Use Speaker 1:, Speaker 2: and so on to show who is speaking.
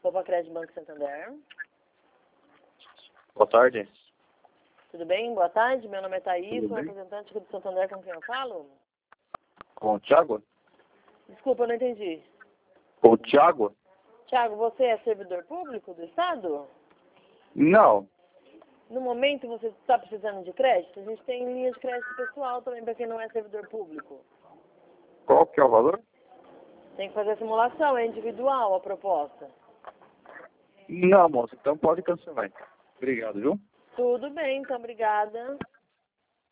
Speaker 1: Copa Crédito Banco Santander.
Speaker 2: Boa tarde.
Speaker 1: Tudo bem? Boa tarde. Meu nome é Thaís,
Speaker 2: Tudo
Speaker 1: sou
Speaker 2: bem?
Speaker 1: representante aqui do Santander, com quem eu falo?
Speaker 2: Com o Thiago?
Speaker 1: Desculpa, eu não entendi.
Speaker 2: Com o Thiago?
Speaker 1: Tiago, você é servidor público do Estado?
Speaker 2: Não.
Speaker 1: No momento você está precisando de crédito? A gente tem linha de crédito pessoal também para quem não é servidor público.
Speaker 2: Qual que é o valor?
Speaker 1: Tem que fazer a simulação, é individual a proposta.
Speaker 2: Não, moço. Então pode cancelar. Obrigado, viu?
Speaker 1: Tudo bem, então obrigada.